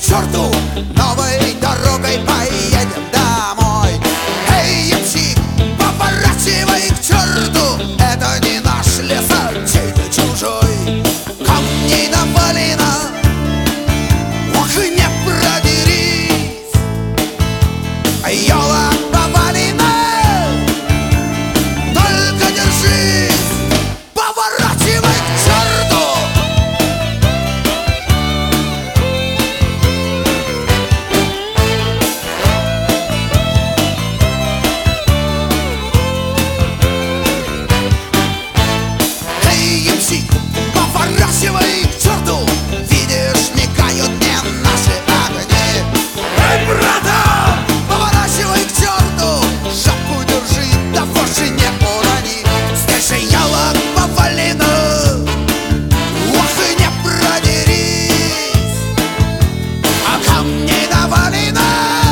черту, новой дорогой поедем домой. Эй, ямщик, поворачивай к черту, это не наш лес, а чей-то чужой. Камней навалено, ох, и не продерись. Елок повалено, только держись. Поворачивай к черту. Поворачивай к черту, видишь, мигают мне наши огни. Эй, братан, поворачивай к черту, шапку держи, да вовсе не урони. Здесь же елок повалено, ох, и не продерись. А камней навалено,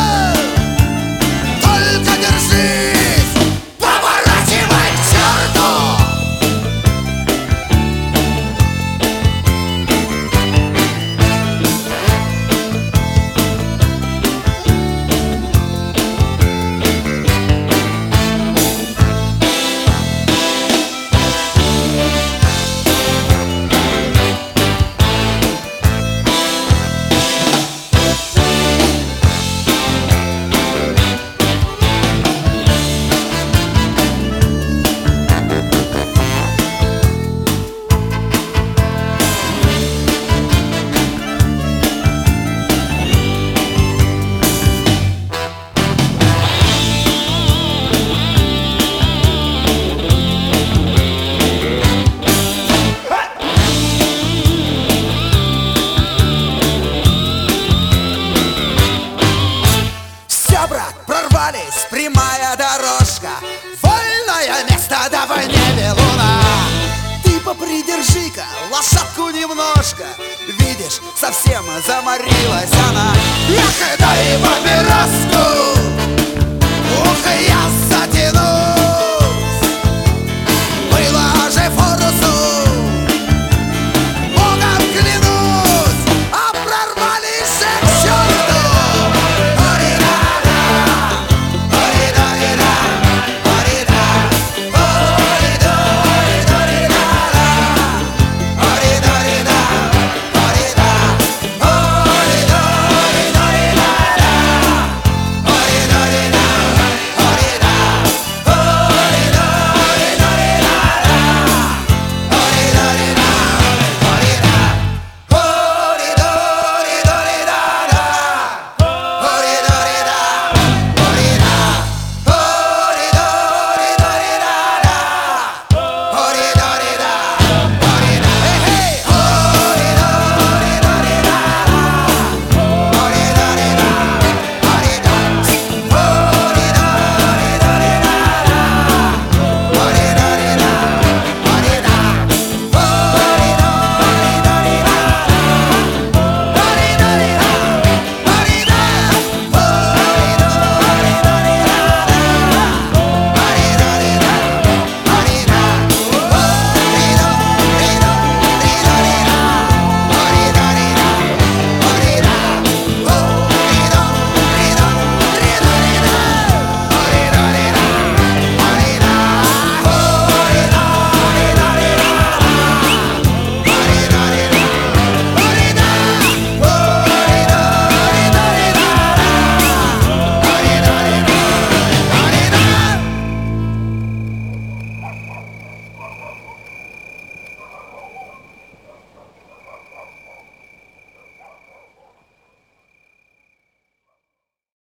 только держись. Поворачивай к черту. Прорвались, прямая дорожка, вольное место, давай небе луна. Ты попридержи-ка лошадку немножко, видишь, совсем заморилась она. Эх,